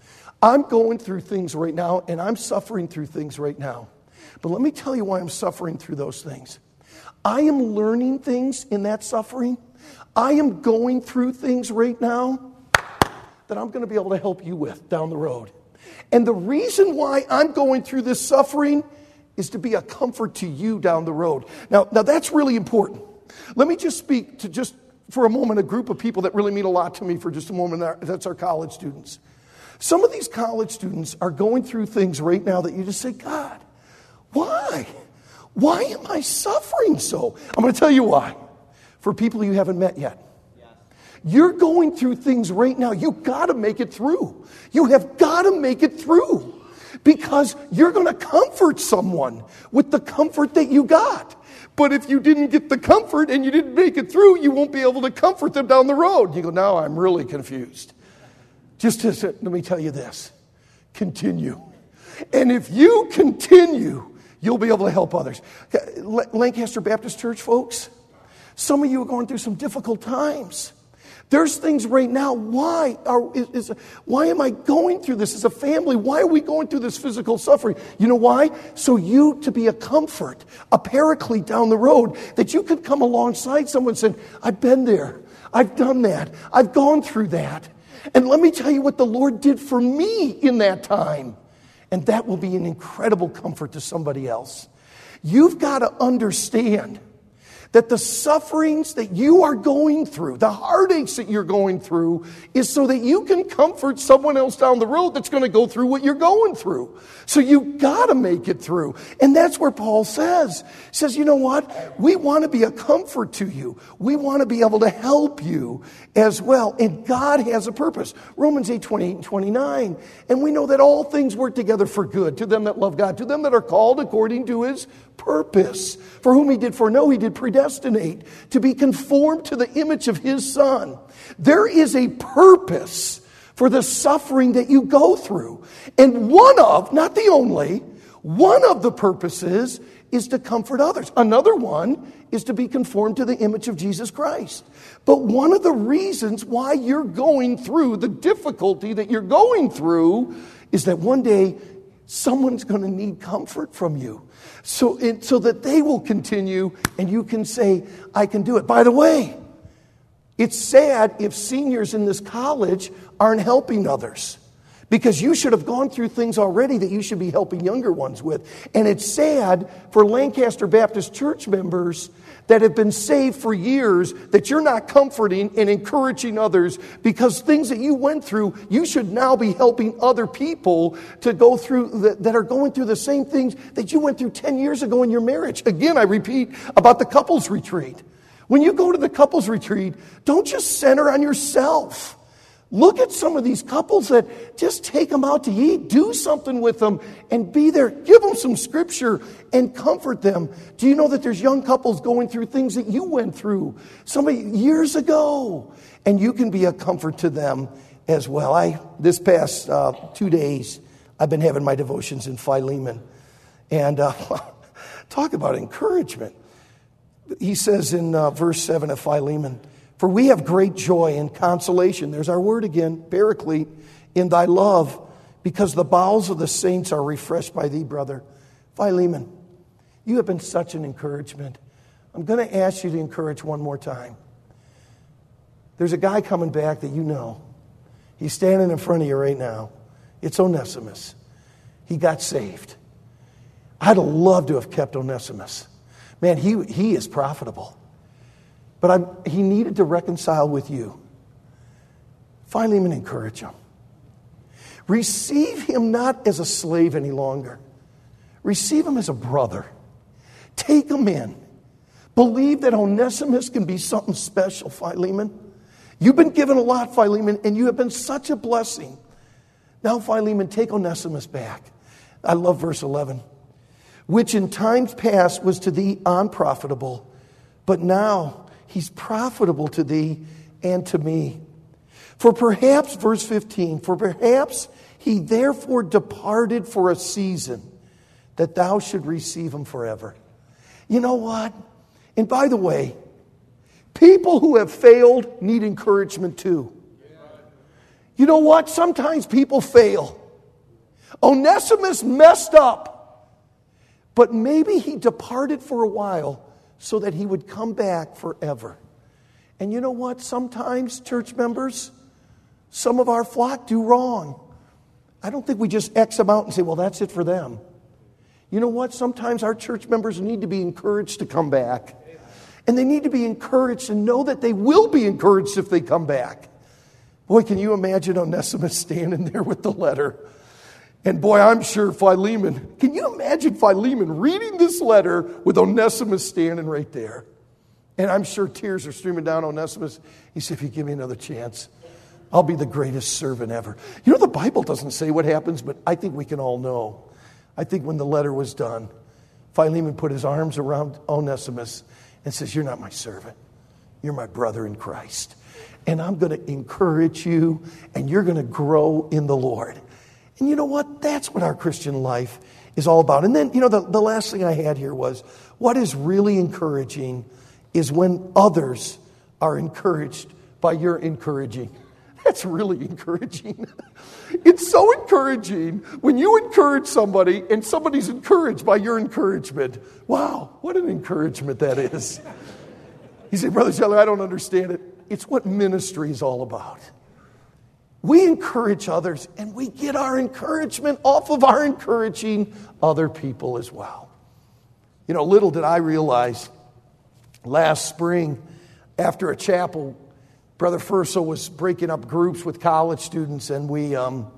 I'm going through things right now, and I'm suffering through things right now. But let me tell you why I'm suffering through those things. I am learning things in that suffering. I am going through things right now that I'm going to be able to help you with down the road. And the reason why I'm going through this suffering is to be a comfort to you down the road. Now that's really important. Let me just speak to just for a moment a group of people that really mean a lot to me for just a moment. That's our college students. Some of these college students are going through things right now that you just say, God, why? Why am I suffering so? I'm going to tell you why. For people you haven't met yet. You're going through things right now. You've got to make it through. You have got to make it through. Because you're going to comfort someone with the comfort that you got. But if you didn't get the comfort and you didn't make it through, you won't be able to comfort them down the road. You go, now I'm really confused. Let me tell you this. Continue. And if you continue, you'll be able to help others. Lancaster Baptist Church, folks, some of you are going through some difficult times. There's things right now. Why am I going through this as a family? Why are we going through this physical suffering? You know why? So you to be a comfort, a paraclete down the road, that you could come alongside someone and say, I've been there. I've done that. I've gone through that. And let me tell you what the Lord did for me in that time. And that will be an incredible comfort to somebody else. You've got to understand that the sufferings that you are going through, the heartaches that you're going through, is so that you can comfort someone else down the road that's going to go through what you're going through. So you've got to make it through. And that's where Paul says. He says, you know what? We want to be a comfort to you. We want to be able to help you as well. And God has a purpose. Romans 8:28 and 29. And we know that all things work together for good to them that love God, to them that are called according to his purpose. For whom he did foreknow, he did predestinate to be conformed to the image of his Son. There is a purpose for the suffering that you go through. And one of, not the only, one of the purposes is to comfort others. Another one is to be conformed to the image of Jesus Christ. But one of the reasons why you're going through the difficulty that you're going through is that one day someone's going to need comfort from you. So that they will continue and you can say, I can do it. By the way, it's sad if seniors in this college aren't helping others. Because you should have gone through things already that you should be helping younger ones with. And it's sad for Lancaster Baptist Church members that have been saved for years that you're not comforting and encouraging others because things that you went through, you should now be helping other people to go through that are going through the same things that you went through 10 years ago in your marriage. Again, I repeat about the couples retreat. When you go to the couples retreat, don't just center on yourself. Look at some of these couples that just take them out to eat, do something with them, and be there. Give them some scripture and comfort them. Do you know that there's young couples going through things that you went through somebody years ago? And you can be a comfort to them as well. This past 2 days, I've been having my devotions in Philemon. And talk about encouragement. He says in verse 7 of Philemon, for we have great joy and consolation, there's our word again, paraclete, in thy love, because the bowels of the saints are refreshed by thee, brother. Philemon, you have been such an encouragement. I'm going to ask you to encourage one more time. There's a guy coming back that you know. He's standing in front of you right now. It's Onesimus. He got saved. I'd love to have kept Onesimus. Man, he is profitable. But he needed to reconcile with you. Philemon, encourage him. Receive him not as a slave any longer. Receive him as a brother. Take him in. Believe that Onesimus can be something special, Philemon. You've been given a lot, Philemon, and you have been such a blessing. Now, Philemon, take Onesimus back. I love verse 11. Which in times past was to thee unprofitable, but now he's profitable to thee and to me. For perhaps, verse 15, for perhaps he therefore departed for a season, that thou should receive him forever. You know what? And by the way, people who have failed need encouragement too. You know what? Sometimes people fail. Onesimus messed up, but maybe he departed for a while so that he would come back forever. And you know what? Sometimes, church members, some of our flock do wrong. I don't think we just X them out and say, well, that's it for them. You know what? Sometimes our church members need to be encouraged to come back. And they need to be encouraged and know that they will be encouraged if they come back. Boy, can you imagine Onesimus standing there with the letter? And boy, I'm sure Philemon, can you imagine Philemon reading this letter with Onesimus standing right there? And I'm sure tears are streaming down Onesimus. He said, if you give me another chance, I'll be the greatest servant ever. You know, the Bible doesn't say what happens, but I think we can all know. I think when the letter was done, Philemon put his arms around Onesimus and says, you're not my servant. You're my brother in Christ. And I'm going to encourage you, and you're going to grow in the Lord. And you know what? That's what our Christian life is all about. And then, you know, the last thing I had here was, what is really encouraging is when others are encouraged by your encouraging. That's really encouraging. It's so encouraging when you encourage somebody and somebody's encouraged by your encouragement. Wow, what an encouragement that is. You say, Brother Scheller, I don't understand it. It's what ministry is all about. We encourage others, and we get our encouragement off of our encouraging other people as well. You know, little did I realize last spring, after a chapel, Brother Furso was breaking up groups with college students, and we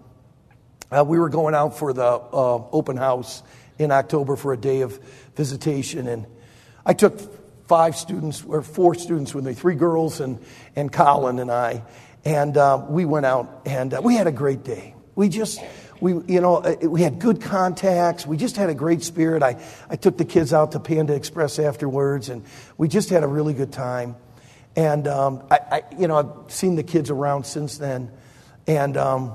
were going out for the open house in October for a day of visitation. And I took 4 students with me, 3 girls and Colin and I. And we went out, and we had a great day. We had good contacts. We just had a great spirit. I took the kids out to Panda Express afterwards, and we just had a really good time. And I've seen the kids around since then. And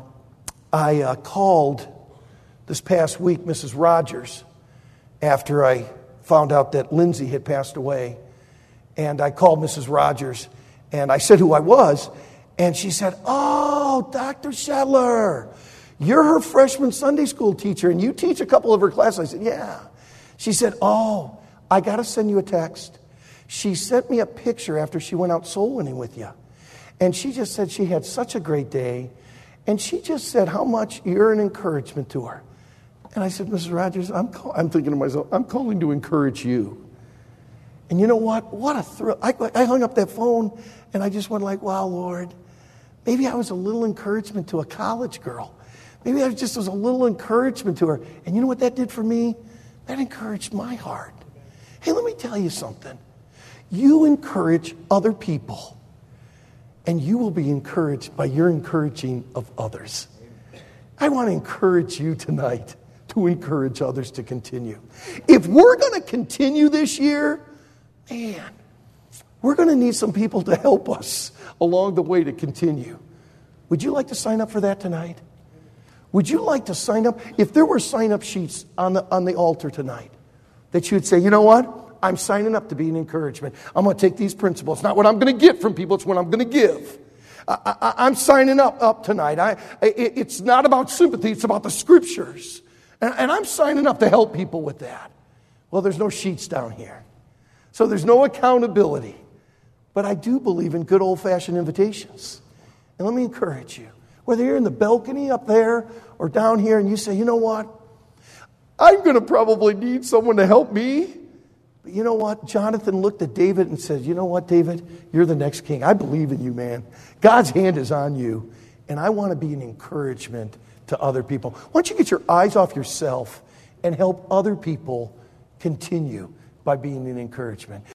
I called this past week Mrs. Rogers after I found out that Lindsay had passed away. And I called Mrs. Rogers, and I said who I was. And she said, oh, Dr. Scheller, You're her freshman Sunday school teacher, and you teach a couple of her classes. I said, yeah. She said, oh, I got to send you a text. She sent me a picture after she went out soul winning with you. And she just said she had such a great day. And she just said how much you're an encouragement to her. And I said, Mrs. Rogers, I'm thinking to myself, I'm calling to encourage you. And you know what? What a thrill. I hung up that phone, and I just went like, wow, Lord, maybe I was a little encouragement to a college girl. Maybe I just was a little encouragement to her. And you know what that did for me? That encouraged my heart. Hey, let me tell you something. You encourage other people, and you will be encouraged by your encouraging of others. I want to encourage you tonight to encourage others to continue. If we're going to continue this year, man, we're going to need some people to help us along the way to continue. Would you like to sign up for that tonight? Would you like to sign up? If there were sign-up sheets on the altar tonight, that you would say, you know what? I'm signing up to be an encouragement. I'm going to take these principles. It's not what I'm going to get from people. It's what I'm going to give. I'm signing up tonight. It's not about sympathy. It's about the Scriptures. And I'm signing up to help people with that. Well, there's no sheets down here. So there's no accountability. But I do believe in good old-fashioned invitations. And let me encourage you. Whether you're in the balcony up there or down here and you say, you know what? I'm going to probably need someone to help me. But you know what? Jonathan looked at David and said, you know what, David? You're the next king. I believe in you, man. God's hand is on you. And I want to be an encouragement to other people. Why don't you get your eyes off yourself and help other people continue by being an encouragement?